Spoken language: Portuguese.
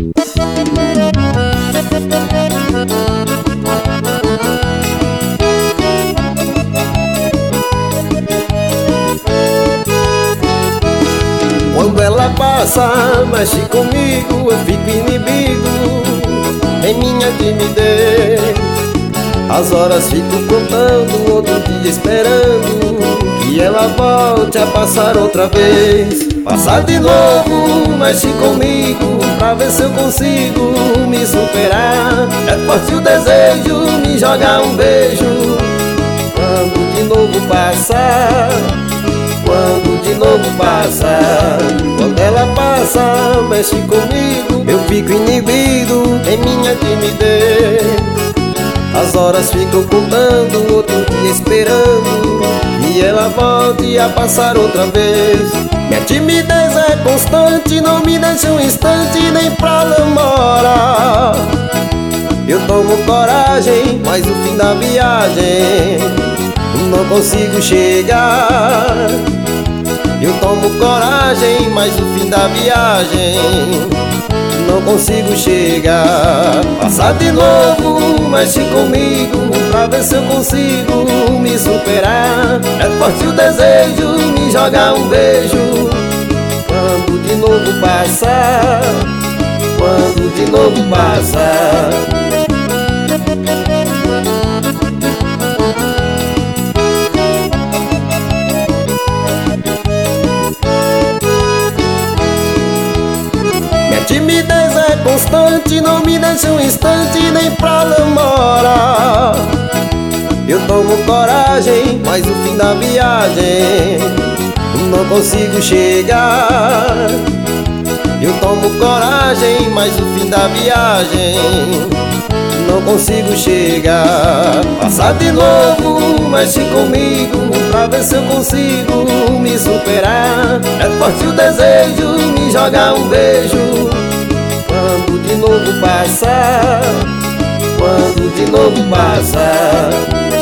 Quando ela passa, mexe comigo, eu fico inibido em minha timidez. As horas fico contando, outro dia esperando que ela volte a passar outra vez. Passar de novo, mexe comigo, pra ver se eu consigo me superar. É forte o desejo, me jogar um beijo quando de novo passar. Quando de novo passar. Quando ela passa, mexe comigo, eu fico inibido em minha timidez. As horas ficam contando, outro dia esperando que ela volte a passar outra vez. Minha timidez é constante, não me deixa um instante nem pra namorar. Eu tomo coragem, mas o fim da viagem não consigo chegar. Eu tomo coragem, mas o fim da viagem não consigo chegar. Passar de novo, mexe comigo, pra ver se eu consigo me superar. É forte o desejo, me jogar um beijo quando de novo passar. Quando de novo passar. Timidez é constante, não me deixa um instante nem pra namorar. Eu tomo coragem, mas o fim da viagem não consigo chegar. Eu tomo coragem, mas o fim da viagem não consigo chegar. Passar de novo, mexe comigo, pra ver se eu consigo me superar. É forte o desejo, me jogar um beijo quando de novo passar. Quando de novo passar.